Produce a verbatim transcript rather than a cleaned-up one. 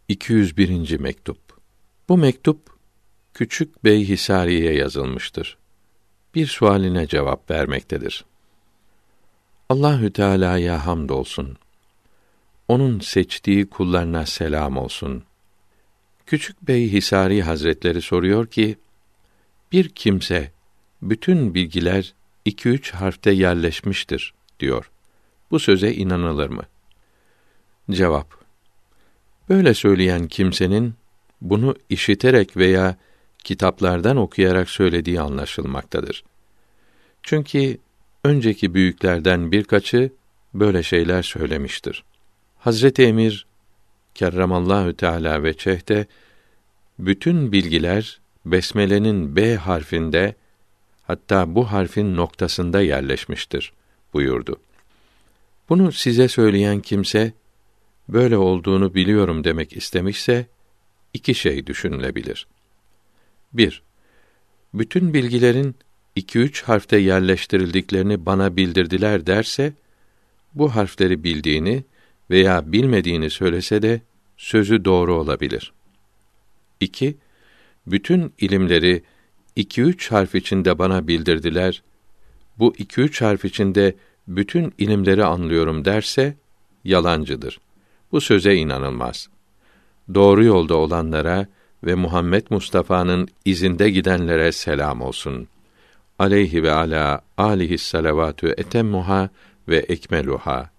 iki yüz birinci mektup. Bu mektup Küçük Beyhisari'ye yazılmıştır. Bir sualine cevap vermektedir. Allahü Teala'ya hamdolsun. Onun seçtiği kullarına selam olsun. Küçük Beyhisari Hazretleri soruyor ki, bir kimse bütün bilgiler iki üç harfte yerleşmiştir diyor. Bu söze inanılır mı? Cevap: böyle söyleyen kimsenin bunu işiterek veya kitaplardan okuyarak söylediği anlaşılmaktadır. Çünkü önceki büyüklerden birkaçı böyle şeyler söylemiştir. Hazreti Emir kerramallahu teâlâ veçhte bütün bilgiler besmelenin B harfinde, hatta bu harfin noktasında yerleşmiştir buyurdu. Bunu size söyleyen kimse böyle olduğunu biliyorum demek istemişse iki şey düşünülebilir. Bir, bütün bilgilerin iki üç harfte yerleştirildiklerini bana bildirdiler derse, bu harfleri bildiğini veya bilmediğini söylese de sözü doğru olabilir. İki, bütün ilimleri iki üç harf içinde bana bildirdiler, bu iki üç harf içinde bütün ilimleri anlıyorum derse, yalancıdır. Bu söze inanılmaz. Doğru yolda olanlara ve Muhammed Mustafa'nın izinde gidenlere selam olsun. Aleyhi ve ala alihi's salavatü etemmuha ve ekmeluha.